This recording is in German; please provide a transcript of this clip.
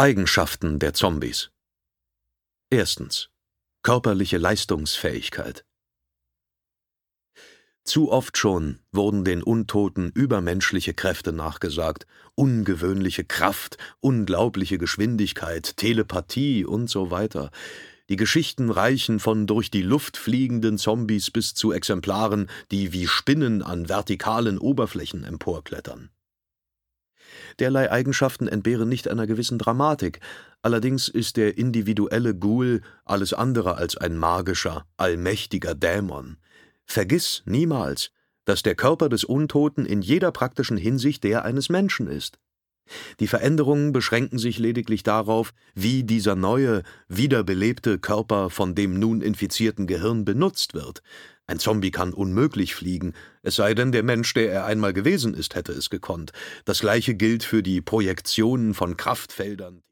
Eigenschaften der Zombies. Erstens: Körperliche Leistungsfähigkeit. Zu oft schon wurden den Untoten übermenschliche Kräfte nachgesagt, ungewöhnliche Kraft, unglaubliche Geschwindigkeit, Telepathie und so weiter. Die Geschichten reichen von durch die Luft fliegenden Zombies bis zu Exemplaren, die wie Spinnen an vertikalen Oberflächen emporklettern. Derlei Eigenschaften entbehren nicht einer gewissen Dramatik, allerdings ist der individuelle Ghoul alles andere als ein magischer, allmächtiger Dämon. Vergiss niemals, dass der Körper des Untoten in jeder praktischen Hinsicht der eines Menschen ist. Die Veränderungen beschränken sich lediglich darauf, wie dieser neue, wiederbelebte Körper von dem nun infizierten Gehirn benutzt wird. Ein Zombie kann unmöglich fliegen, es sei denn, der Mensch, der er einmal gewesen ist, hätte es gekonnt. Das Gleiche gilt für die Projektionen von Kraftfeldern.